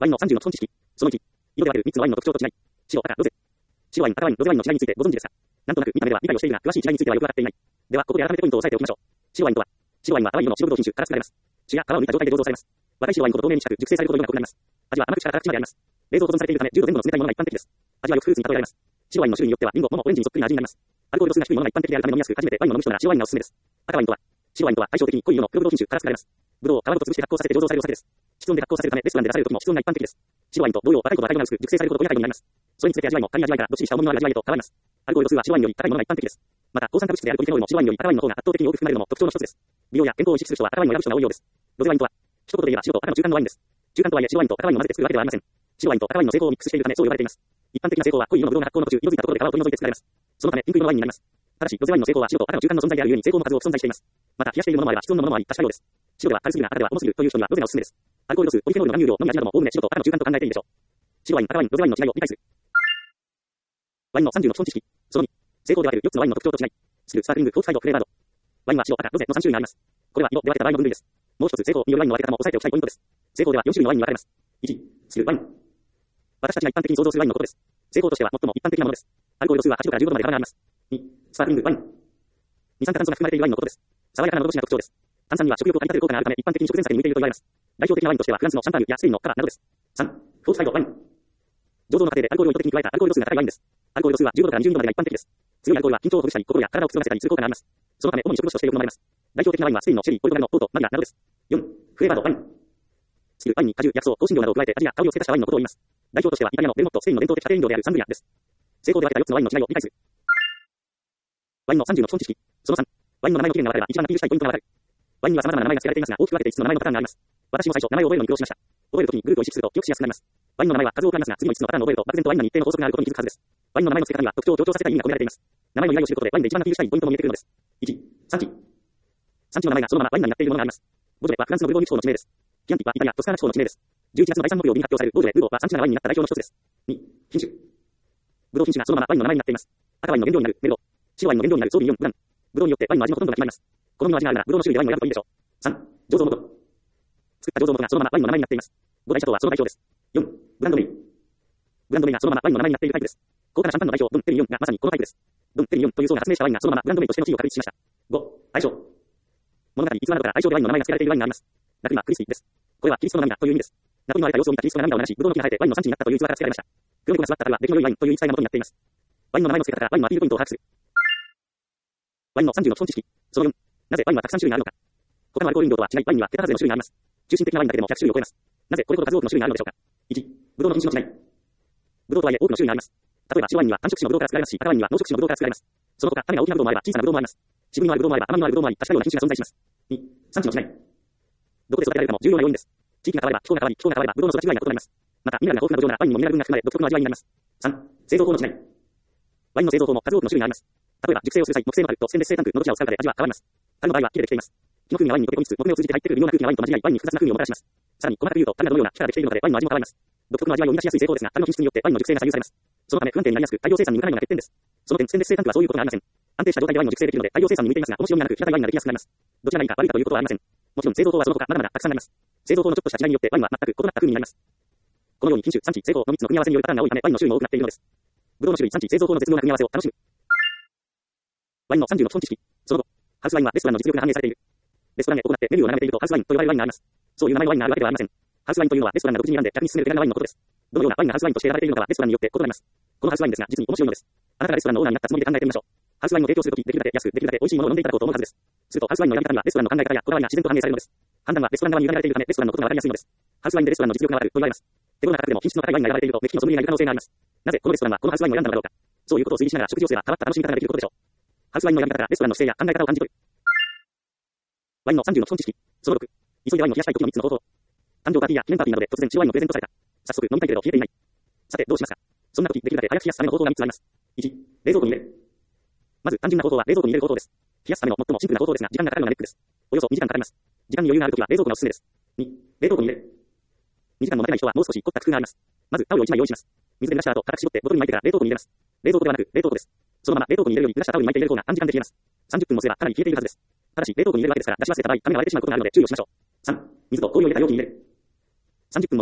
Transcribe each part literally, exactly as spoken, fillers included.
ワインのさんじゅうの基本知識。そのいち。色でわかるみっつのワインの特徴と違い。白、赤、ロゼ。白ワイン、赤ワイン、ロゼワインの違いについてご存知ですか？なんとなく見た目では理解をしているが、詳しい違いについてはよくわかっていない。では、ここで改めてポイントを押さえておきましょう。白ワインとは、白ワインは淡い色の白ブドウ品種から作られます。血や皮を抜いた状態で醸造されます。若い白ワインほど透明に近く熟成されるほどようなコクになります。味は甘口から辛口まであります。冷蔵保存されているため、じゅうどぜん後の冷たいものが一般的です。味はよくフルーツに例えられます。白ワインの種類によってはリンゴ、桃、オレンジにそっくりな味になります。アルコール度数が低いものが一般的であるため飲みやすく、初めてワインを飲む人なら白ワインがおすすめです。赤ワインとは、白ワインとは対照的に濃い色の黒ブドウ品種から作られます。ブドウを皮ごと潰して発酵させて醸造されるお酒です。室温で発酵させるため、レストランで出される時も室温が一般的です。白ワインと同様、若いことはタイムが薄く、熟成されるほど濃いタイムになります。それにつれて味わいも軽い味わいからどっしりした重みのある味わいへと変わります。アルコール度数は白ワインより高いものが一般的です。また、抗酸化物質であるポリフェノールも白ワインより赤ワインの方が圧倒的に多く含まれるのも特徴の一つです。美容や健康を意識する人は赤ワインを選ぶ人が多いようです。ロゼワインとは、一言で言えば白と赤の中間のワインです。中間とはいえ白ワインと赤ワインを混ぜて作るわけではありません。白ワインと赤ワインの成功をミックスしているためそう呼ばれています。一般的な成功は濃い色のブドウが発酵の途中、色づいたところで皮を取り除いて作られます。そのためピンク色のワインになります。ただし、ロゼワインの成功は白と赤の中間の存在であるゆえに成功も数多く存在しています。また、冷やしているものもあれば室温のものもあり、多種多様です。白では軽すぎるが赤では重すぎるという人にはロゼがおすすめです。アルコール度数、ポリフェノールの含有量のみ味などもおおむね白と赤の中間と考えていいでしょう。白ワイン、赤ワイン、ロゼワインの違いを理解する。ワインのさんじゅうの基本知識。そのに。成功でわかるよっつのワインの特徴と違い。スル、スパークリング、フォークサイド、フレーバード。ワインは白、赤、ロゼのさん種類があります。これは色で分けた場合の分類です。もう一つ、成功によるワインの分け方も押さえておきたいポイントです。成功ではよん種類のワインに分かれます。いち、スルワイン。私たちが一般的に想像するワインのことです。成功としては最も一般的なものです。アルコール度数ははちどからじゅうごどまで幅があります。に、スパークリングワイン。二酸化炭素が含まれているワインのことです。爽やかな喉越しが特徴です。炭酸には食欲をかき立てる効果があるため一般的に食前酒に向いていると言われます。代表的なワインとしてはフランスのシャンパーニュやスペインのカバなどです。さん、フォークサイドワイン。醸造の過程でアルコールを意図的に加えたアルコール度数が高いワインです。アルコール度数はじゅうごどからにじゅうにどまでが一般的です。強いアルコールは緊張をほぐしたり、心や体をくつろがせたりする効果があります。そのため、主に食物としてよく飲まれます。代表的なワインはスペインのチェリー、ポルトガルのポート、マディラなどです。よん、フレーバードワイン。スキルワインに果汁、薬草、香辛料などを加えて味や香りを付け足したワインのことを言います。代表としてはイタリアのベルモット、スペインの伝統的家庭飲料であるサングリアです。成功で分けたよっつのワインの違いを理解する。ワインのさんじゅうの基本知識。そのさん、ワインの名前の起源が分かれば一番アピールしたいポイントがわかる。ワインには様々な名前が付けられていますが、大きく分けていつつの名前のパターンがあります。私も最初、名前を覚えるのに苦労しました。覚えるときにグループを意識すると記憶しやすくなります。ワインの名前は数多くありますが、次のいつつのパターンを覚えると漠然とワインの一定の法則があることに気づくはずです。ワインの名前の付け方には特徴を強調させたい意味が込められています。名前の由来を知ることでワインで一番アピールしたいポイントも見えてくるのです。いち、産地。産地の名前がそのままワインになっているものがあります。ボジョレはフランスのブルゴーニュ地方の地名です。キアンティはイタリア、トスカーナ地方の地名です。じゅういちがつのだいさん木曜日に発表されるボジョレ・ルーボーは産地なワインになった代表の一つです。に、品種。ブドウ品種がそのままワインの名前になっています。赤ワインの原料になるメルロ、白ワインの原料になるソービニヨン、ブラン。ブドウによってワインの味のほとんどが決まります。好みの味があるならブドウの種類でワインを選ぶといいでしょう。さん、醸造元。作った醸造元がそのままワインの名前になっています。五大シャトーはその代表です。よん、ブランド名。ブランド名がそのままワインの名前になっているタイプです。高価なシャンパンの代表、ドン・ペリニヨンがまさにこのタイプです。ドン・ペリニヨンという層が発明したワインがそのままブランド名としての地位を確立しました。ご、相性。物語、逸話などから相性でワインの名前が付けられているワインがあります。ナクリマ・クリスティです。これはキリストの涙という意味です。ナポリの荒れた様子を見たキリストが涙を流し、ブドウの木が生えてワインの産地になったという逸話から付けられました。黒猫が座った樽は出来の良いワインという言い伝えが元になっています。ワインの名前の付け方からワインのアピールポイントを把握する。ワインのさんじゅうの基本知識。そのよん、なぜワインはたくさん種類があるのか。他のアルコール飲料とは違い、ワインには桁数の種類があります。中心的なワインだけでもひゃく種類を超えます。なぜこれほど数多くの種類があるのでしょうか。いち、ブドウの品種の違い。ブドウとはいえ多くの種類があります。例えば白ワインには単色種のブドウから作られますし、赤ワインには濃色種のブドウから作られます。その他、種が大きなブドウもあれば小さなブドウもあります。渋みのあるブドウもあれば甘みのあるブドウもあり、多種多様な品種が存在します。に、産地の違い。どこで育てられるかも重要な要因です。地域が変われば気候が変わり、気候が変わればブドウの育ち具合が異なります。また、ミネラルが豊富な土壌ならワインにもミネラル分が含まれ、独特の味わいになります。さん、製造法の違い。ワインの製造法も数多くの種類があります。例えば、熟成をする際、木製の樽とステンレス製タンクのどちらを使うかで味は変わります。樽の場合は木でできています。木の空気がワインに溶け込みつつ、木目を通じて入ってくる微妙な空気がワインと混じり合い、ワインに複雑な風味をもたらします。さらに、細かく言うと、樽がどのような機械でできているのかでワインの味も変わります。独特の味わいを生み出しやすい製法ですが、樽の品質によってワインの熟成が左右されます。そのため不安定になりやすく、大量生産に向かないのが欠点です。その点、ステンレス製タンクはそういうことがありません。安定した状態でワインの熟成できるので、大量生産に向いていますが、重し読みがなく、平たいワインができやすくなります。どちらがいいか悪いかということはありません。もちろん製造法はその他まだまだたくさんあります。製造法のちょっとした違いによってワインは全く異なった風味になります。このように品種、産地、製法のみっつの組み合わせによるパターンが多いため、ワインの種類も多くなっているのです。ブドウの種類、産地、製造法の絶妙な組み合わせを楽しむ。ワインのさんじゅうの基本知識。その後、ハウスワインはレストランの実力が反映されている。レストランで行ってメニューを眺めているとハウスワインと呼ばれるワインがあります。そういう名前のワインがあるわけではありません。ハウスワインというのはレストランが独自に選んで客に勧める手軽なワインのことです。どのようなワインがハウスワインとして選ばれているのかはレストランによって異なります。このハウスワインですが、実に面白いのです。あなたがレストランのオーナーになったつもりで考えてみましょう。ハウスワインを提供するとき、できるだけ安く、できるだけ美味しいものを飲んでいただこうと思うはずです。するとハウスワインの選び方にはレストランの考え方やこだわりが自然と反映されるのです。判断はレストラン側に委ねられているため、レストランのことがわかりやすいのです。ハウスワインでレストランの実力が悪くと言われます。手頃な価格でも品質の高いワインが選ばれていると目利きのソムリエがいる可能性があります。なぜこのレストランはこのハウスワインを選んだのだろうか。そういうことを推理しながら食事をすれば変わった楽しみ方ができることでしょう。ハウスワインの選び方からレストランの姿勢や考え方を感じ取る。ワインのさんじゅうの基本知識。そのろく、急いでワインを冷やしたい時のみっつの方法。誕生パーティーや記念パーティーなどで突然白ワインをプレゼントされた。早速飲みたいけど冷えていない。さてどうしますか。そんな時できるだけ早く冷やすための方法がみっつあります。いち、冷蔵庫に入れる。まず単純な方法は冷蔵庫に入れる方法です。冷やすための最もシンプルな方法ですが、時間がかかるのがネックです。およそにじかんかかります。時間に余裕がある時は冷蔵庫がおすすめです。に、冷凍庫に入れる。にじかんも待てない人はもう少し凝った工夫があります。まずタオルをいちまい用意します。水で濡らした後、固く絞ってボトルに巻いてから冷凍庫に入れます。冷蔵庫ではなく冷凍庫です。そのまま冷凍庫に入れるより濡らしたタオルに巻いて入れる方が短時間で冷えます。さんじゅっぷんもすればかなり冷えているはずです。ただし冷凍庫に入れるわけですから出し忘れた場合、紙が割れてしまうことがあるので注意をしましょう。さん、水と氷を入れた容器に入れる。さんじゅっぷんも待てない。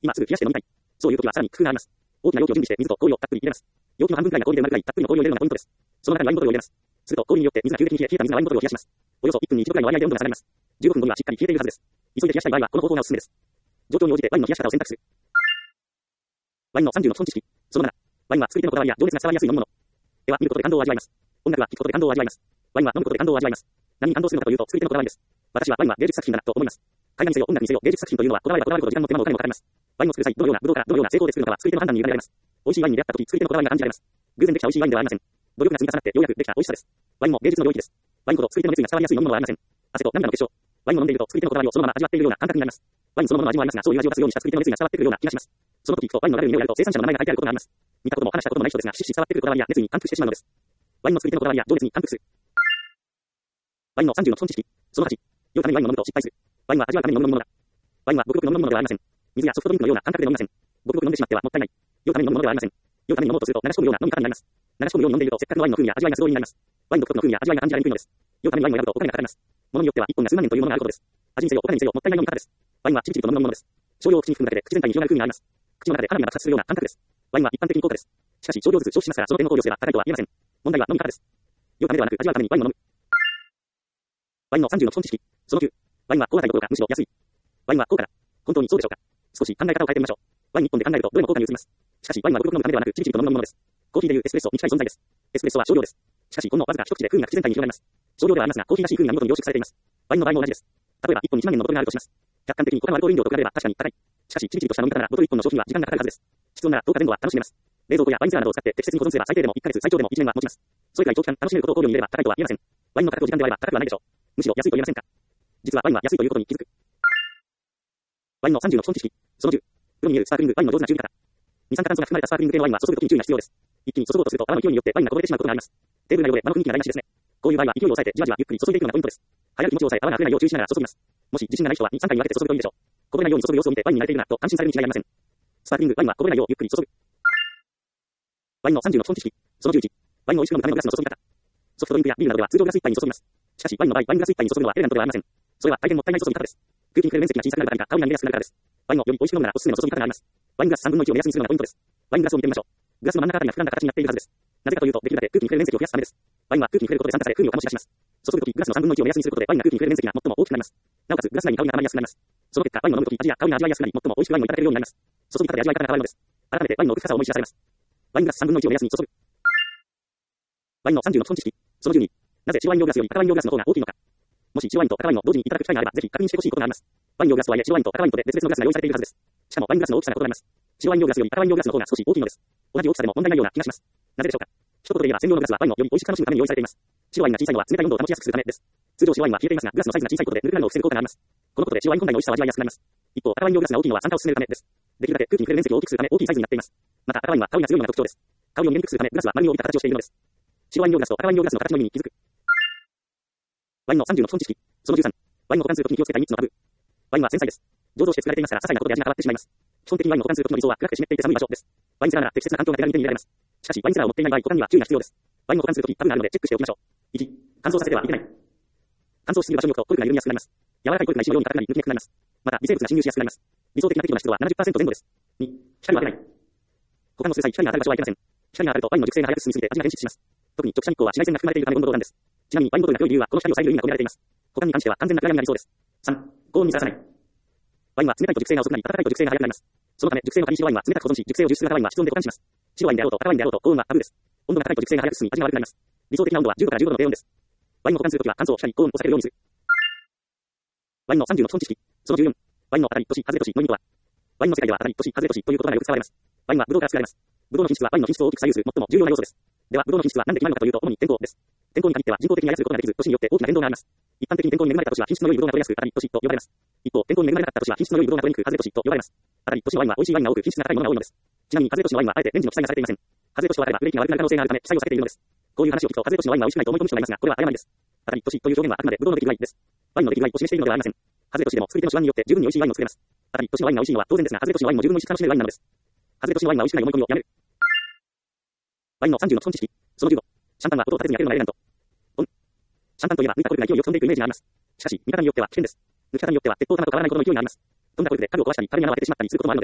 今すぐ冷やして飲みたい。そういう時はさらに工夫があります。大きな容器を準備して水と氷をたっぷり入れます。容器の半分くらいが氷で埋まるくらいたっぷりの氷を入れるのがポイントです。その中にワインボトルを入れます。すると氷によって水が急激に冷え、冷えた水がワインボトルを冷やします。およそいっぷんにいちどくらいの割合で温度が下がります。じゅうごふんごにはしっかり冷えているはずです。急いで冷やしたい場合はこの方法がおすすめです。状況に応じてワインの冷やし方を選択する。ワインのさんじゅうの基本知識。そのなな。ワインは作り手のこだわりや情熱が伝わりやすい飲み物。絵は見ることで感動を味わいます。音楽は聴くことで感動を味わいます。ワインは飲むことで感動を味わいます。何に感動するのかというと作り手のこだわりです。私はワインは芸術作品だなと思います。絵画にせよ音楽にせよ芸術作品というのはこだわればこだわるほど時間も手間もお金もかかります。ワインを作る際どのようなブドウからどのような成功で作るのかは作り手の判断に委ねられます。美味しいワインに出会った時作り手のこだわりが感じられます。偶然できた美味しいワインではありません。努力が積み重なってようやくできた美味しさです。ワインも芸術の領域です。ワインほど作り手の熱意が伝わりやすい飲み物はありません。汗と涙の結晶。ワインを飲んでいると作り手のこだわりをそのまま味わっているような感覚になります。ワインそのものの味もありますが、そういう味を出すようにした作り手の熱意が伝わってくるような気がします。その時とワインのラベルに目をやると生産者の名前が書いてあることがあります。見たことも話したこともない人ですが、しっしり伝わってくるこだわりや熱意に感服してしまうのです。ワインの作り手のこだわりや情熱に感服する。ワインのさんじゅうの基本知識。そのはち。酔うためにワインを飲むと失敗する。ワインは味わうために飲むものだ。ワインはごくごく飲むものではありません。水やソフトドリンクのような感覚で飲みません。ごくごく飲んでしまってはもったいない。酔うために飲むものではありません。酔うために飲もうとすると流し込むような飲み方になります。流し込むように飲んでいるとせっかくのワインの風味や味わいが素通りになります。ワイン独特の風味や味わいが感じられにくいのです。酔うためにワインを選ぶとお金がかかります。物によっては一本が数万円というものがあることです。味にせよお金にせよもったいない飲み方です。ワインはちびちびと飲むものです。少量を口に含むだけで口全体に広がる風味があります。口の中で花火が爆発するような感覚です。ワインは一般的に高価です。しかし少量ずつ消費しますからその点の考慮すれば高いとは言えません。問題は飲み方です。酔うためではなく味わうためにワインを飲む。ワインのさんじゅうの基本知識。そのきゅう。ワインは高価などころかむしろ安い。ワインは高価だ。本当にそうでしょうか。少し考え方を変えてみましょう。ワイン一本で考えるとどれも高価に映ります。しかしワインはごくごく飲むためではなくちびちびと飲むものです。コーヒーでいうエスプレッソに近い存在です。エスプレッソは少量です。しかしほんのわずか一口で風味が口全体に広がります。少量ではありますがコーヒーらしい風味が見事に凝縮されています。ワインの場合も同じです。例えばいっぽんいちまんえんのボトルがあるとします。客観的に他のアルコール飲料と比べれば確かに高い。しかしちびちびとした飲み方ならボトルいっぽんの消費には時間がかかるはずです。室温ならとおかぜん後は楽しめます。冷蔵庫やワインセラーなどを使って適切に保存すれば最低でもいっかげつ最長でもいちねんは持ちます。それくらい長期間楽しめることを考慮に入れれば高いとは言えません。ワインの価格と時間であれば高くはないでしょう。むしろ安いと言えませんか。実はワインは安いということに気づく。ワインのさんじゅうの基本知識。そのじゅう。プロに見えるスパークリングワインの上手な注意方。二酸化炭素が含まれたスパークリング系のワインは注ぐときに注意が必要です。一気に注ごうとすると泡の勢いによってワインがこぼれてしまうことがあります。テーブルが汚れ、場の雰囲気が台無しですね。こういう場合は勢いを抑えてじわじわゆっくり注いでいくのがポイントです。早い気持ちを抑え泡が溢れないよう注意しながら注ぎます。もし自信がない人はに、さんかいに分けて注ぐといいでしょう。こぼれないように注ぐ様子を見てワインに慣れているなと安心されるに違いありません。スパークリングワインはこぼれないようゆっくり注ぐ。ワインのさんじゅうの基本知識。そのじゅういち。ワインを美味しく飲むためのグラスの注ぎ方。ソフトドリンクやビールなどでは通常グラスいっぱいに注ぎます。しかしワインの場合、ワイングラスいっぱいに注ぐのはエレガントではありません。それは大変もったいない注ぎ方です。空気に触れる面積が小さくなるばかりか香りが逃げやすくなるからです。ワインをより美味しく飲むならおすすめの注ぎ方があります。ワイングラスさんぶんのいちを目安にするのがポイントです。ワイングラスを見てみましょう。グラスの真ん中あたりが膨らんだ形になっているはずです。なぜかというと、できるだけ空気に触れる面積を増やすためです。ワインは空気に触れることで酸化され風味を醸し出します。注ぐときグラスのさんぶんのいちを目安にすることでワインが空気に触れる面積が最も大きくなります。なおかつグラス内に香りが溜まりやすくなります。その結果、ワインを飲むとき味や香りが味わいやすくなり、最も美味しくワインをいただけるようになります。注ぎ方で味わい方が変わるのです。改めてワインの奥深さを思い知らされます。ワイングラスさんぶんのいちを目安に注ぐ。ワインのさんじゅうの基本知識。そのじゅうに。なぜ白ワイン用グラスより赤ワイン用グラスの方が大きいのか。もし白ワインと赤ワインを同時にいただく機会があれば、ぜひ確認してほしいことがあります。ワイン用グラスとはいえ白ワインと赤ワインとで別々のグラスが用意されているはずです。しかもワイングラスの大きさが異なります。白ワイン用グラスより赤ワイン用グラスの方が少し大きいのです。同じ大きさでも問題ないような気がします。なぜでしょうか。一言で言えば専用のグラスはワインをより美味しく楽しむために用意されています。白ワインが小さいのは冷たい温度を保ちやすくするためです。通常白ワインは冷えていますが、グラスのサイズが小さいことでぬるくなるのを防ぐ効果があります。このことで白ワイン本来の美味しさを味わいやすくなります。一方、赤ワイン用グラスが大きいのは酸化を進めるためです。できるだけ空気に触れる面積を大きくするため大きいサイズになっています。また赤ワインは香りが強いのが特徴です。香りを見えにくくするためグラスは丸みを帯びた形をしているのです。白ワイン用グラスと赤ワイン用グラスの形の意味に気づく。ワインのさんじゅうの基本知識。そのじゅうさん。ワインを保管するときに気をつけたいみっつのタブ。ワインは繊細です。醸造して作られていますから、些細なことで味が変わってしまいます。基本的にワインを保管するときの理想は暗くて湿っていて寒い場所です。ワインセラーなら適切な環境が手軽に手に入れられます。しかし、ワインセラーを持っていない場合、保管には注意が必要です。ワインを保管するとき、タブがあるのでチェックしておきましょう。いち、乾燥させてはいけない。乾燥しすぎる場所に置くとコルクが緩みやすくなります。柔らかいコルクが石のように硬くなり抜きにくくなります。また、微生物が侵入しやすくなります。理想的な適度な湿度は ななじゅっパーセント 前後です。に、光を当てない。保管をする際、光が当たる場所はいけません。光が当たるとワインの熟成が早く進みすぎて味が変質します。特に直射日光は紫外線が含まれているため温度なんです。ちなみにワインボトルが強い理由はこの光を遮る意味が込められています。保管に関しては完全な暗闇が理想です。さん、高温にさらさない。ワインは冷たいと熟成が遅くなり、暖かいと熟成が早くなります。そのため、熟成のために白ワインは冷たく保存し、熟成を重視する赤ワインは室温で保管します。白ワインであろうと赤ワインであろうと高温はタブーです。温度が高いと熟成が早く進み、味が悪くなります。理想的な温度はじゅうどからじゅうごどの低温です。ワインを保管するときは乾燥したり高温を避けるようにする。ワインのさんじゅうの基本知識。そのじゅうよん。ワインの当たり、年、外れ年の意味とは。ワインの世界では当たり、年、外れ年という言葉がよく使われます。ワインはブドウから作られます。ブドウの品質はワインの品質を大きく左右する最も重要な要素です。では、ブドウの品質は何で決まるのかというと、主に天候です。天候に限っては人工的に操ることができず、年によって大きな変動があります。一般的に天候に恵まれた年は品質の良いブドウが取れやすく、当たり、年と呼ばれます。一方、天候に恵まれなかった年は品質の良いブドウが取れにくく、外れ年と呼ばれます。当たり、年のワインは美味しいワインが多く、品質が高いものが多いのです。ちなみに、外れ年のワインはあえて年次の記載がされていません。外れ年と当たれば、売れ行きが悪くなる可能性があるため、記載を避けているのです。こういう話を聞くと、外れ年のワインは美味しくないと思い込む人がいますが、これは誤りです。当たり、年という表現はあくまでブドウの出来具合です。ワインの出来具合を示しているのではありません。外れ年でも作り手の手腕によって十分に美味しいワインを作れます。当たり、年のワインが美味しいのは当然ですが、外れ年のワインも十分美味しく楽しめるワインなのです。外れ年のワインが美味しくない思い込みをやめる。ワインのさんじゅうの基本知識。そのじゅうご。シャンパンは音を立てずに開けるのがエレガント。オン。シャンパンといえば抜いたコルクが勢いよく飛んでいくイメージがあります。しかし、見方によっては危険です。抜き方によっては鉄砲玉と変わらないことの勢いがあります。飛んだコルクで樽を壊したり、樽に穴を開けてしまったりすることもあるのです。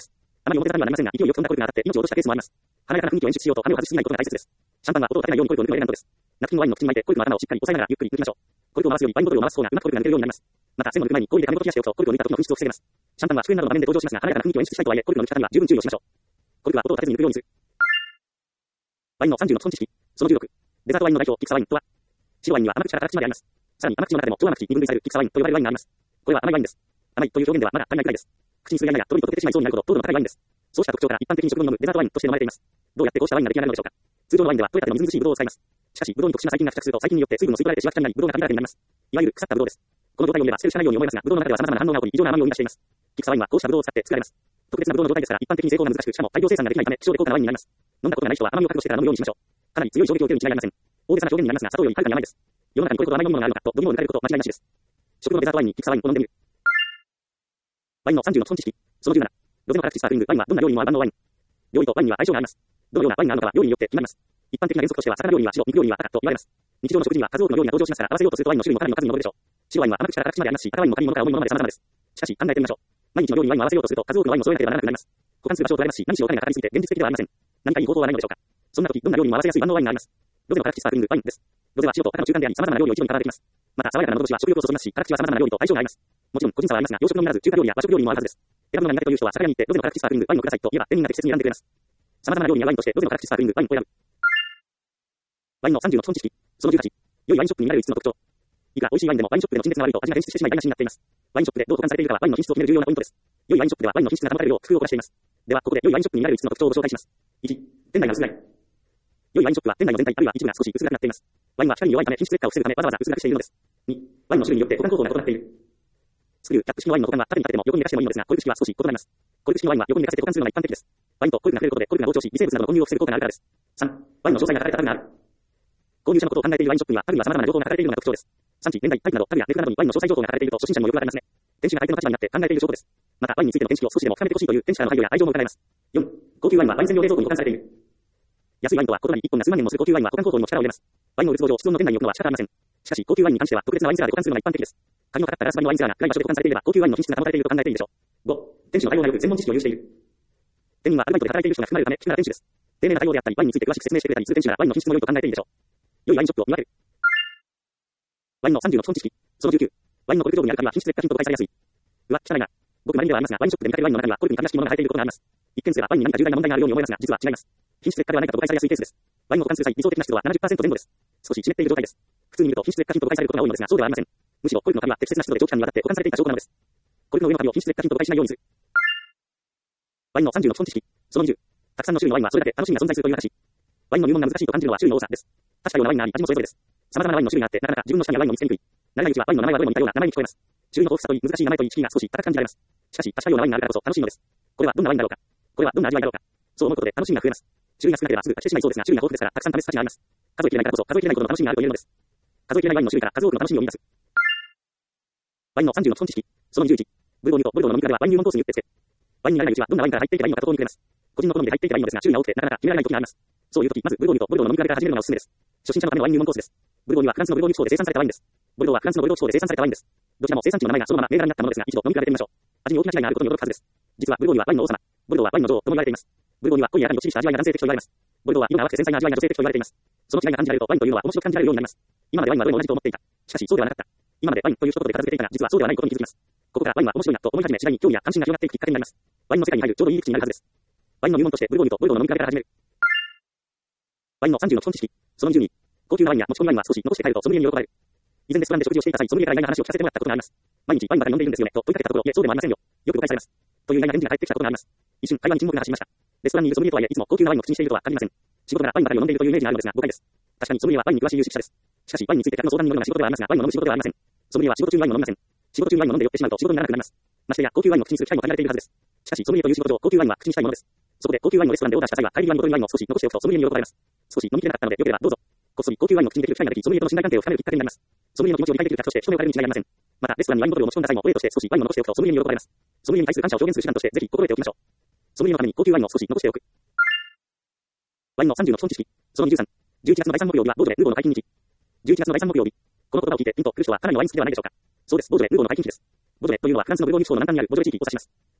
あまり表沙汰にはなりませんが、勢いよく飛んだコルクが当たって命を落としたケースもあります。華やかな雰囲気を演出しようと羽目を外しすぎないことが大切です。シャンパンは音を立てないようにコルクを抜くのを選んだのです。ナプキンをワインの口に巻いてコルクの頭をしっかり押さえながらゆっくり抜きましょう。コルクを回すよりワインボトルを回す方がうまくコルクが抜けるようになります。また、線を抜く前に氷で紙ごと冷やしておくとコルクを抜いた時の噴出を防げます。シャンパンは祝宴などの場面で登場しますが、華やかな雰囲気を演出したいとはいえ、コルクの抜き方には十分注意をしましょう。コルクは音を立てずに抜くようにする。ワインのさんじゅうの基本知識。そのじゅうろく。デザートワインの代表、キクサワインとは、白ワインには甘口から辛口まであります。さらに甘口の中でも超甘口に分類されるキクサワインと呼ばれるワインがあります。これは甘いワインです。甘いという表現ではまだ足りないくらいです。口にするや否や、とろりと溶けてしまいそうになるほど糖度の高いワインです。そうした特徴から一般的に食後に飲むデザートワインとして飲まれています。どうやってこうしたワインが出来上がるのでしょうか。通常のワインでは取れたてのみずみずしいブドウを使います。しかし、ブドウに特殊な細菌が付着すると細菌によって水分を吸い取られてしわくちゃになり、ブドウが紙だらけになります。いわゆる腐ったブドウです。この状態を見れば捨てるしかないように思えますが、ブドウの中では様々な反応が起こり、異常な甘みを生み出しています。キクサワインはこうしたブドウを使って作られます。特別なブドウの状態ですから一般的に成功が難しく、しかも大量生産ができないため希少で高価なワインになります。飲んだことがない人は甘みを覚悟してから飲むようにしましょう。かなり強い衝撃を受けるに違いありません。大げさな表現になりますが、砂糖よりはるかに甘いです。世の中にこれほど甘いものがあるのかと度肝を抜かれること間違いなしです。食後のデザートワインにキクサワインを飲んでみる。ワインのさんじゅうの基本知識。そのじゅうなな。ロゼの辛口スパークリングワインはどんな料理にも合う万能ワイン。料理とワインには相性があります。どのようなワインが合うのかは料理によって決まります。一般的な原則としては魚料理には白、肉料理には赤と言われます。日常の食事には数多くの料理が登場しますから合わせようとするとワインの種類もかなりの数に上るでしょう。白ワインは甘口から辛口までありますし、赤ワインも軽いものから重いものまで様々です。しかし考えてみましょう。毎日の料理にワインを合わせようとすると数多くのワインを揃えなければならなくなります。保管する場所を取られますし、何しろお金がかかりすぎて現実的ではありません。何かいい方法はないのでしょうか。そんな時、どんな料理にも合わせやすい万能ワインがあります。ロゼの辛口スパークリングワインです。ロゼは白と赤の中間であり、様々な料理を一度にカバーできます。また、爽やかな喉越しは食欲をそそりますし、辛口は様々な料理と相性があります。もちろん個人差はありますが、洋食のみならず中華料理や和食料理にもあるはずです。選ぶのが苦手という人は酒屋に行ってロゼの辛口スパークリングワインをくださいと言えば店員が適切に選んでくれます。様々な料理やワインとしてロゼの辛口スパークリングワインを選ぶ。ワインのさんじゅうの基本知識。そのじゅうはち。良いワインショップになれるいつつの特徴。いくら美味しいワインでもワインショップでの陳列が悪いと味が変質してしまい台無しになっています。ワインショップでどう保管されているかはワインの品質を決める重要なポイントです。良いワインショップではワインの品質が保たれるよう工夫を凝らしています。ではここで良いワインショップになれるいつつの特徴をご紹介します。いち、店内が薄暗い。良いワインショップは店内の全体あるいは一部が少し薄暗くなっています。ワインは光に弱いため品質劣化を防ぐためわざわざ薄暗くしているのです。に、ワインの種類によって保管構造が異なっている。スクリュー、キャップ式のワインの保管は縦に立てても横に寝かしてもいいのですが、コルク式は少し異なります。コルク式のワインは横に寝かせて保管するのが一般的です。ワインとコルクが触れることでコルクが膨張し、微生物などの混入を防ぐ効果があるからです。さん、ワインの詳細が書かれたタグがある。購入者のことを考えているワインショップにはタグには様々な情報が書かれているのが特徴です。産地、年代、タイプなどタグや値札などにワインの詳細情報が書かれていると初心者にもよくわかりますね。店主が相手の立場になって考えている証拠です。またワインについての見識を少しでも深めてほしいという店主からの配慮や愛情も伺います。よん、高級ワインはワイン専用冷蔵庫に保管されている。安いワインとは異なりいっぽんが数万円もする高級ワインは保管構造にも力を入れます。ワインの売る都合上室温の店内に置くのは仕方ありません。しかし高級ワインに関しては特別なワインセラーで保管するのが一般的です。鍵のかかったガラス張りのワインセラーが暗い場所で保管されていれば高級ワインの品質が保たれていると考えていいでしょう。ご、店主の対応がよく専門知識を有している。店員はアルバイトで働いている人が含まれるため、聞くなら店主です。丁寧な対応であったり、ワインについて詳しく説明してくれたりする店主ならワインの品質も良いと考えていいでしょう。良いワインショップを見分ける。ワインのさんじゅうの基本知識。そのじゅうきゅう。ワインのコルク上部にある紙は品質劣化品と誤解されやすい。うわ、汚いな。ごく稀にではありますが、ワインショップで見かけるワインの中にはコルクに紙らしきものが入っていることがあります。一見すればワインに何か重大な問題があるように思えますが、実は違います。品質劣化ではないかと誤解されやすいケースです。ワインを保管する際、理想的な湿度は ななじゅっパーセント 前後です。少し湿っている状態です。普通に見ると品質劣化品と誤解されることが多いのですが、そうではありません。むしろコルクの紙は適切な湿度で長期間にわたって保管されていた証拠なのです。コルクの上の紙を品質劣化品と誤解しないようにする。ワインのさんじゅうの基本知識。そのにじゅう。たくさんの種類のワインはそれだけ楽しみが存在するという話。ワインの入門が難しいと感じるのは種類の多さです。確かようなワインがあり、味もそれぞれです。様々なワインの種類があって、なかなか自分の舌に合うワインを見つけにくい。慣れないうちはワインの名前はどれも似たような名前に聞こえます。種類の豊富さといい難しい名前といい聞きが少し高く感じられます。しかし、確かようなワインがあるからこそ楽しいのです。これはどんなワインだろうか。これはどんな味わいだろうか。そう思うことで楽しみが増えます。種類が少なければすぐ飽きてしまいそうですが、種類が豊富ですからたくさん試す価値があります。数えきれないからこそ数えきれないほどの楽しみがあると言えるのです。数えきれないワインの種類から数多くの楽しみを生み出す。ワインのさんじゅうの基本知識。そのにじゅういち。ブルゴーニュとボルドーの飲み比べはワイン入門コースによってつけ。ワインに慣れないうちはどんなワインから入っていけばいいのかとにかく決めます。個人の好みで入っていけばいいのですが、種類が多くてなかなか決められない時があります。そういう時、まずブルゴーニュとボルドーの飲み比べから始めるのがおすすめです。初心者のためのワイン入門コースです。ブルゴーニュはフランスのブルゴーニュ地方で生産されたワインです。ボルドーはフランスのボルドー地方で生産されたワインです。どちらも生産地の名前がそのまま銘柄になったものですが、一度飲み比べてみましょう。味に大きな違いがあることに驚くはずです。実はブルゴーニュはワインの王様、ボルドーはワインの女王とも言われています。ブルゴーニュは濃いやかにどっちりした味わいが男性的と言われます。ボルドーは色が淡くて繊細な味わいが女性的と言われています。その違いが感じられるとワインというのは面白く感じられるようになります。今までワインはどれも同じと思っていた。しかしそうではなかった。今までワインという一言で片付けていたが、実はそうではないことに気づきます。ここからワインは面白いなと思い始め、次第に興味や関心が広がっていくきっかけになります。ワインの世界に入るちょうどいい口になるはずです。ワインの入門としてブルゴーニュとボルドーの飲み比べから始める。ワインのさんじゅうの基本知識。そのにじゅうに。高級なワインや持ち込みワインは少し残して帰るとソムリエに喜ばれる。以前レストランで食事をしていた際、ソムリエから意外な話を聞かせてもらったことがあります。毎日ワインばかり飲んでいるんですよねと問いかけたところ、いえそうでもありませんよ。よく誤解されます。という意外な返事が返ってきたことがあります。一瞬会話に沈黙が走りました。レストランにいるソムリエとはいえ、いつも高級なワインを口にしているとは限りません。仕事ならワインばかりを飲んでいるというイメージがあるのですが、誤解です。確かにソムリエはワインに詳しい有識者です。しかしワインについて客の相談に乗るのが仕事ではありますが、ワインを飲む仕事ではありません。ソムリエは仕事中にワインを飲みません。仕事中にワインを飲んで酔ってしまうと仕事にならなくなります。ましてや高級ワインを口にする機会も限られているはずです。しかしソムリエという仕事上、高級ワインは口にしたいものです。そこで高級ワインをレストランでオーダーした際は、帰り際にボトルにワインを少し残しておくとソムリエに喜ばれます。少し飲みきれなかったので、よければどうぞ。こっそり高級ワインを口にできる機会ができ、ソムリエとの信頼関係を深めるきっかけになります。ソムリエの気持ちを理解できる客として一目置かれるに違いありません。またレストランにワインボトルを持ち込んだ際もお礼として少しワインを残しておくとソムリエに喜ばれます。ソムリエに対する感謝を表現する手段としてぜひ心得ておきましょう。ソムリエのために高級ワインを少し残しておく。ワインのさんじゅうの基本知識。そのにじゅうさん。じゅういちがつのだいさん木曜日はボージョレ・ルーゴーの解禁日。じゅういちがつのだいさん木曜日。この言葉を聞いてピンと来る人はかなりのワイン好きではないでしょうか。そうです、ボージョレ・ルーゴーの解禁日です。ボージョレというのはフランスのブルゴーニュ地方の南端にあるボージョレ地域を指します。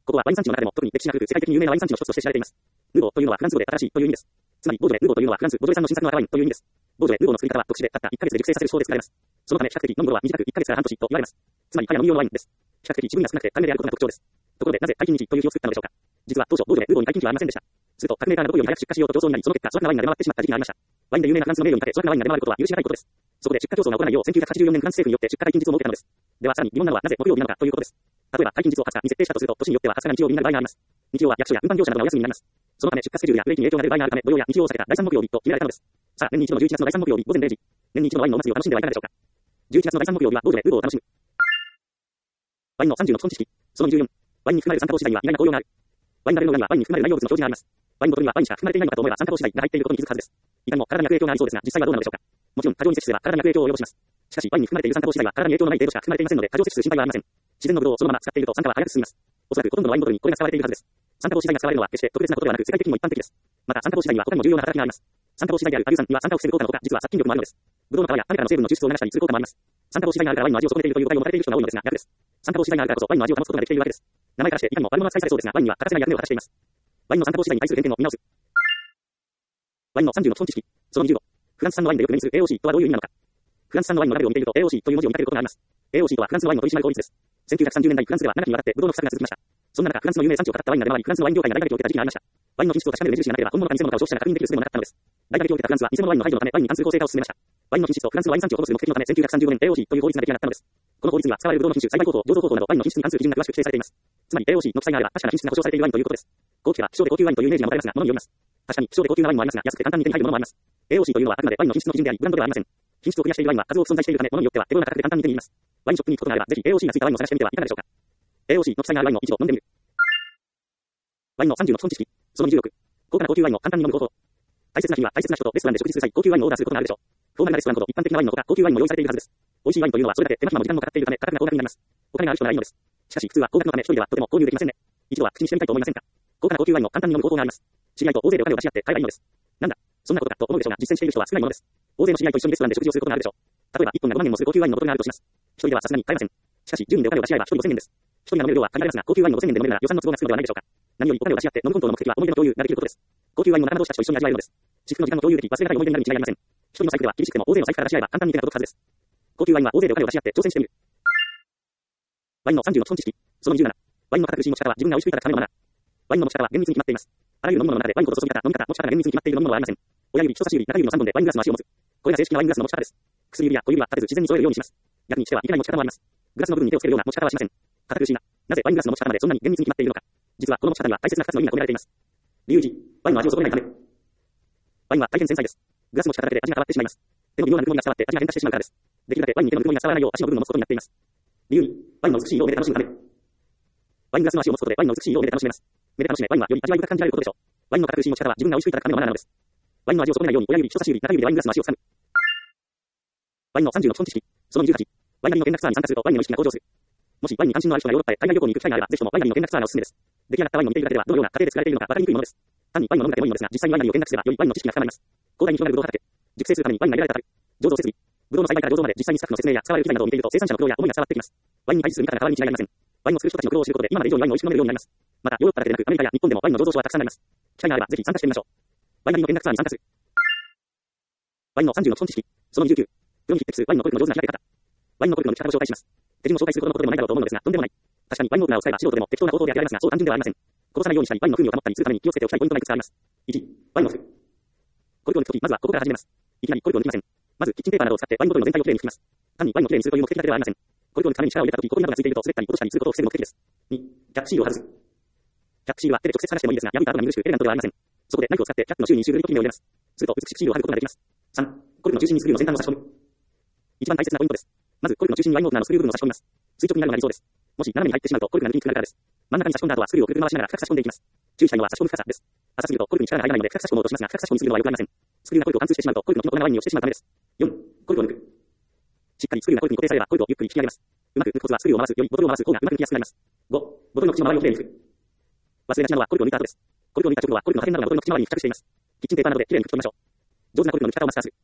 ここはワイン産地の中でも特に歴史が古く世界的に有名なワイン産地の一つとして知られています。ヌーボーというのはフランス語で新しいという意味です。つまり、ボージョレ・ヌーボーというのはフランス、ボジョレ産の新作の赤ワインという意味です。ボージョレ・ヌーボーの作り方は特殊で、たったいっかげつで熟成させる手法で作られます。そのため、比較的飲む頃は短くいっかげつから半年と言われます。つまり、早飲み用のワインです。比較的自分が少なくて軽めであることが特徴です。ところで、なぜ解禁日という日を作ったのでしょうか。実は当初、ボージョレ・ヌーボーに解禁日はありませんでした。すると、各メーカーがどこより早く出荷しようと競争になり、その結果、粗悪なワインが出回ってしまった時期がありました。ワインで有名なフランスの名誉に立て、粗悪なワインが出回ることは許し難いことです。そこで出荷競争が起こらないよう、せんきゅうひゃくはちじゅうよねんフランス政府によって出荷解禁日を設けたのです。では、さらに疑問なのはなぜ木曜日なのかということです。例えば、解禁日をはつかに設定したとすると、都市によってははつかが日曜日になる場合があります。日曜は役所や運搬業者などのお休みになります。そのため出荷スケジュールやブレーキに影響が出る場合があるため、土曜や日曜を避けただいさん木曜日と決められたのです。さあ、年に一度のじゅういちがつのだいさん木曜日午前れいじ。年に一度のワインのお祭りを楽しんではいかがでしょうか。じゅういちがつのだいさん木曜日はボージョレ・ヌーボーを楽しむ。ワインのさんじゅうの基本知識。そのにじゅうよん。ワインに含まれる酸化糖次第には意外な効用がある。ワインラベルの裏にはワインに含まれる内容物の表示があります。ワインボトルにはワインしか含まれていないのかと思えば酸化糖次第が入っていることに気づくはずです。いかにも体に悪影響がありそうですが、実際はどうなのでしょうか。もちろん過剰に摂取すれば体に悪影響を及ぼします。しかし、ワインに含まれている酸化糖次第は体に影響のない程度しか含まれていませんので、過剰摂取する心配はありません。自然のブドウをそのまま使っていると酸化は早く進みます。おそらくほとんどのワインボトルにこれが使われているはずです。酸化糖次第が使われるのは決して特別なことではなく、世界的にも一般的です。また、酸化糖次第には他にも重要な働きがあります。酸化糖次第であるアリュー酸には酸化を防ぐ効果のほか、実は殺菌力もあるのです。ブドウの皮や種からの成分の抽出を流したりする効果もあります。酸化糖次第があるからワインの味を損ねているという誤解を持たれている人が多いのですが、逆です。酸化糖次第があるからこそワインの味を保つことができているわけです。名前からしていかにも悪者扱いされそうですが、ワインには欠かせない役目を果たしています。ワインの酸化糖次第に対する偏見を見直す。ワインのさんじゅうの基本知識。そのにじゅうご。フランス産のワインでよく目にする エーオーシー とはどういう意味なのか。フランス産のワインのラベルを見ていると エーオーシー という文字を見かけることがあります。エーオーシー とはフランスのワインの取締法律です。せんきゅうひゃくさんじゅうねんだいフランスでは長きにわたってブドウの不作が続きました。そんな中、フランスの有名産地を語ったワインが出回り、フランスのワイン業界が大打撃を受けた時期がありました。ワインの品質を確かめる目印がなければ本物か偽物かを消費者が確認できる術でもなかったのです。大打撃を受けたフランスは偽物ワインの排除のためワインに関する公正化を進めました。ワインの品質とフランスのワイン産地を保護する目的のためせんきゅうひゃくさんじゅうごねん エーオーシー という法律が出来上がったのです。この法律には使われるブドウの品種、栽培方法、醸造方法などワインの品質に関する基準が詳しく規定されています。つまり エーオーシー の記載があれば確かな品質が保証されているワインということです。こう聞けば希少で高級ワインというイメージが持たれますが、物によります。確かに希少で高級なワインもありますが、安くて簡単に手に入るものもあります。エーオーシー というのはあくまでワインの品質の基準であり、ブランドではありません。品質をクリアしているワインは数多く存在しているため、物によっては手頃な価格で簡単に手に入ります。ワインショップに行くことがあれば、ぜひ エーオーシー がついたワインを探してみてはいかがでしょうか。エーオーシー の記載があるワインを一度飲んでみる。ワインのさんじゅうの基本知識。そのにじゅうろく。高価な高級ワインを簡単に飲む方法。大切な日には大切な人とレストランで食事する際、高級ワインをオーダーすることがあるでしょう。フォーマルなレストランほど一般的なワインのほか、高級ワインも用意されているはずです。美味しいワインというのはそれだけ手間暇も時間もかかっているため、価格が高額になります。お金がある人ならいいのです。しかし、普通は高額のため一人ではとても購入できませんね。一度は口にしてみたいと思いませんか。高価な高級ワインを簡単に飲む方法があります。知り合いと大勢でお金を出し合って買えばいいのです。なんだ、そんなことかと思うでしょうが、実践している人は少ないものです。大勢の知り合いと一緒にレストランで食事をすることがあるでしょう。例えば、いっぽんがごまんえんもする高級ワインのボトルがあるとします。一人ではさすがに買えません。しかし、じゅうにんでお金を出し合えばひとりごせんえんです。一人が飲める量は限られますが、高級ワインをごせんえんで飲めるなら予算の都合がつくのではないでしょうか。何よりお金を出し合って飲むコントの目的は思い出の共有ができることです。高級ワインの仲間同士たちと一緒に味わえるのです。至福の時間の共有的、忘れがたい思い出になるに違いありません。一人の財布では厳しくても大勢の財布から出し合えば簡単に手が届くはずです。高級ワインは大勢でお金を出し合って挑戦してみる。ワインのさんじゅうの基本知識。そのにじゅうなな。ワインの形の持ち方は自分が美味しくいただくためのマナー。ワインの持ち方は厳密に決まっています。あらゆる飲み物の中でワインほど注ぎ方、飲み方、持ち方が厳密に決まっている飲み物はありません。親指、人差し指、中指のさんぼんでワイングラスの足を持つ。これが正式なワイングラスの持ち方です。薬指や小指は立てず自然に添えるようにします。逆にしてはいけない持ち方もあります。グラスの部分に手をつけるような持ち方はしません。堅苦しいな。なぜワイングラスの持ち方までそんなに厳密に決まっているのか。実はこの持ち方には大切なふたつの意味が込められています。理由いち、ワインの味を損ねないため。ワインは大変繊細です。グラス持ち方だけで味が変わってしまいます。手の微妙なぬくもりが伝わって味が変化してしまうからです。できるだけワインに手のぬくもりが伝わらないよう足の部分を持つことになっています。理由に、ワインの美しい色を目で楽しむため。ワイングラスの足を持つことでワインの美しい色を目で楽しめます。目で楽しめ、ワインはより味わい深く感じられることでしょう。ワインの堅苦しい持ち方は自分が美味しくいただくためのマナーなのです。ワインの味を損ねないように親指、人差し指、中指でワイングラスの足を掴む。ワインのさんじゅうの基本知識。そのにじゅうはち。ワイナリーの見学ツアーに参加するとワインの意識が向上する。もしワインに関心のある人がヨーロッパへ海外旅行に行く機会があれば、ぜひともワイナリーの見学ツアーがおすすめです。出来上がったワインを見ているだけではどのような過程で作られているのか分かりにくいものです。単にワインを飲むだけでもいいのですが、実際にワイナリーを見学すればよりワインの知識が深まります。広大に広がるブドウ畑。熟成するためにワインが入れられた樽。醸造設備。ブドウの栽培から醸造まで実際にスタッフの説明や使われる機材などを見ていると生産者の苦労や思いが伝わってきます。ワインに対する見方が変わりに違いありません。ワインを作る人たちの苦労を知ることで今まで以上にワインを美味しく飲めるようになります。またヨーロッパだけでなくアメリカや日本でもワインの醸造所はたくさんあります。機会があればぜひ参加してみましょう。ワイナリーの見学ツアーに参加する。ワインのさんじゅうの基本知識。そのにじゅうきゅう。プロに匹敵するワインのコルクの上手な開け方。ワインのコルクの抜き方を紹介します。手順を紹介するほどのことでもないだろうと思うのですが、とんでもない。確かにワインオープナーを使えば素人でも適当な方法で開けられますが、そう単純ではありません。殺さないようにしたり、ワインの風味を保ったりするために気をつけておきたいポイントがいくつかあります。いち、ワインを拭く。コルクを抜くとき、まずはここから始めます。いきなりコルクを抜きません。まずキッチンペーパーなどを使ってワインボトルの全体をきれいに拭きます。単にワインをきれいにするという目的だけではありません。コルクを抜くために力を入れたとき、埃などがついていると滑ったり落としたりすることを防ぐ目的です。に、キャップシールを外す。キャップシールは手で直接離してもいいですが、破いた後が見苦しくエレガントではありません。そこでナイフを使ってキャップの周囲に周ぐりと切れ目を入れます。すると美しくシールを貼ることができます。さん、コルクの中心にスクリューの先端を差し込む。一番大切なポイントです。まずコルクの中心にワインオープナーのスクリュー部分を差し込みます。垂直になるのが理想です。もし斜めに入ってしまうとコルクが抜きにくくなるからです。真ん中に差し込んだ後はスクリューをくるくる回しながら深く差し込んでいきます。注意したいのは差し込む深さです。浅すぎるとコルクに力が入らないので深く差し込もうとしますが、深く差し込みすぎるのは良くありません。スクリューがコルクを貫通してしまうとコルクのキノコがワインに落ちてしまうためです。よん、コルクを抜く。しっかりスクリューがコルクに固定されればコルクをゆっくり引き上げます。うまく抜くコツはスクリューを回すよりボトルを回す方がうまく抜きやすくなります。ご、ボトルの口の周りをきれいに拭く。忘れがちなのはコルクを抜いた後です。コルクを抜いた直後はコルクの破片などがボトルの口周りに付着しています。キッチンペーパーなどできれいに拭き取りましょう。上手なコルクの抜き方をマスターする。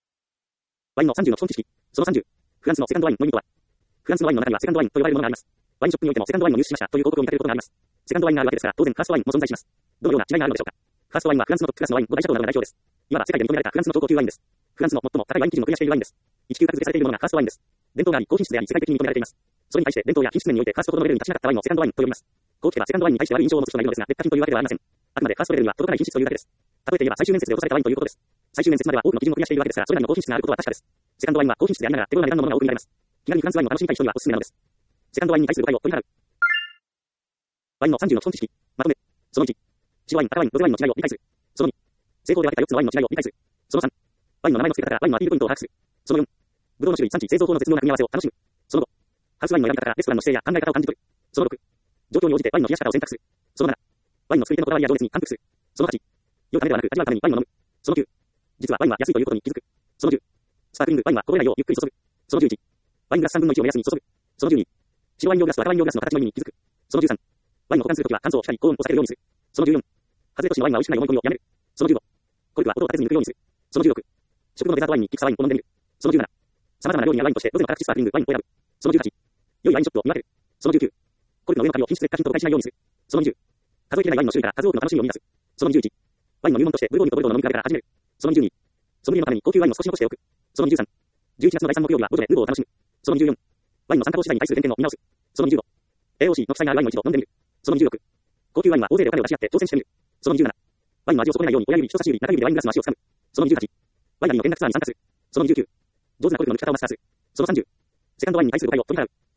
ワインのさんじゅうの基本知識。そのさんじゅう。フランスのセカンドワインの意味とは。フランスのワインの中にはセカンドワインと呼ばれるものがあります。 ワインショップにおいてもセカンドワインを入手しましたという広告を見かけることがあります。セカンドワインがあるわけですから、当然ファーストワインも存在します。どのような違いがあるのでしょうか。ファーストワインはフランスのトップクラスのワイン、ご大シャトーなどの代表です。いわば世界で認められたフランスの超高級ワインです。フランスの最も高いワイン基準をクリアしているワインです。いち級格付けされているものがファーストワインです。伝統があり、高品質であり、世界的に認められています。それに対して伝統や品質面においてファーストほどのレベルに達しなかったワインをセカンドワインと呼びます。こう聞けばセカンドワインに対して悪い印象を持つ人がいるのですが、劣化品というわけではありません。あくまでファーストレベルには届かない品質というだけです。例えて言えば最終面接で落とされたワインということです。最終面接までは多くの基準をクリアしているわけですから、それなりの高品質があることは確かです。セカンドワインは高品質でありながら手頃な値段のものが多く見られます。気軽にフランスワインを楽しみたい人にはおすすめなのです。セカンドワインに対する誤解を取り払う。ワインのさんじゅうの基本知識。まとめ。そのいち。白ワイン、赤ワイン、ロゼワインの違いを理解する。そのに。成功で分けたよっつのワインの違いを理解する。そのさん。ワインの名前の付け方からワインのアピールポイントを把握する。そのよん。ブドウの種類、産地、製造法の絶妙な組み合わせを楽しむ。そのご。ハウスワインの選び方からレストランの姿勢や考え方を感じ取る。そのろく。状況に応じてワインの冷やし方を選択する。そのなな。ワインの作り手のこだわりや情熱に感服する。そのはち。酔うためではなく味わうためにワインを飲む。そのきゅう。実はワインは安いということに気づく。そのじゅう。スパークリングワインはこぼれないようゆっくり注ぐ。そのじゅういち。ワイングラスさんぶんのいちを目安に注ぐ。そのじゅうに。白ワイン用グラスと赤ワイン用グラスの形の意味に気づく。そのじゅうさん。ワインを保管するときは乾燥したり高温を避けるようにする。そのじゅうよん。外れとしのワインは美味しくない思い込みをやめる。そのじゅうご。コルクは音を立てずに抜くようにする。そのじゅうろく。食後のデザートワインにキクサワインを飲んでみる。そのじゅうなな。様々な料理やワインとしてロゼの辛口スパークリングワインを選ぶ。そのじゅうはち。良いワインショップを見分ける。そのじゅうきゅう。コルクの上の紙を品質劣化品と誤解しないようにする。そのにじゅう。数えきれないワインの種類から数多くの楽しみを生み出す。そのにじゅういち。ワインの入門としてブルゴーニュとボルドーの飲み比べから始める。そのにじゅうに。ソムリエのために高級ワインを少し残しておく。そのにじゅうさん。じゅういちがつのだいさん木曜日はボジョレ・ヌーボーを楽しむ。そのにじゅうよん。ワインの参加投資代に対する点検を見直す。そのにじゅうご。エーオーシー の記載があるワインを一度飲んでみる。そのにじゅうろく。高級ワインは大勢でお金を出し合って挑戦してみる。そのにじゅうなな。ワインの味を損ねないように親指、人差し指、中指でワイングラスの足を掴む。そのにじゅうはち。ワインなりの見学ツアーに参加する。そのにじゅうきゅう。上手なコルクの抜き方をマスターする。そのさんじゅう。セカンドワインに対する誤解を取り払う。